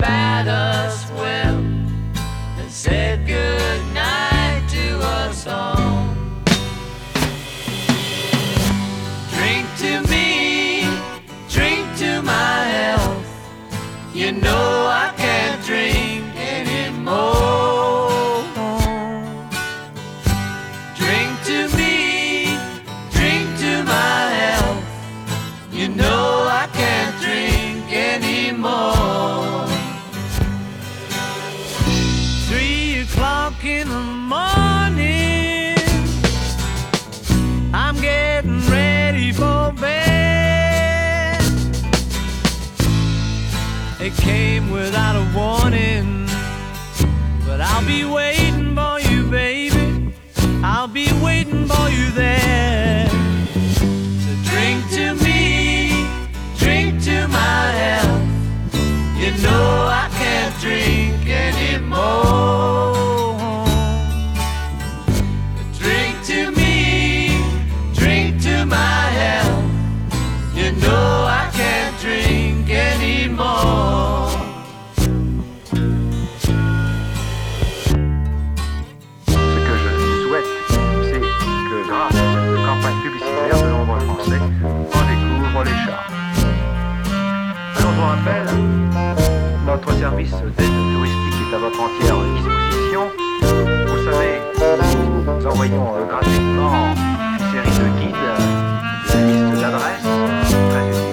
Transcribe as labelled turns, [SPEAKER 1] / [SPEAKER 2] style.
[SPEAKER 1] bade us well and said good night to us all. Drink to me, drink to my health. You know I can't drink anymore. Drink to me, drink to my health. You know I can't drink anymore. 3 o'clock in the morning, I'm getting ready for bed. It came without a warning, but I'll be waiting for you, baby. I'll be waiting for you there. So drink to me, drink to my health. You know I can't drink anymore. Drink to me, drink to my health. You know I can't drink anymore.
[SPEAKER 2] Ce que je souhaite, c'est que grâce à cette campagne publicitaire, de nombreux Français en découvrent les charmes. Alors je vous rappelle, notre service d'aide touristique est à votre entière disposition. Vous le savez, nous envoyons gratuitement une série de guides, de listes d'adresses, très utiles.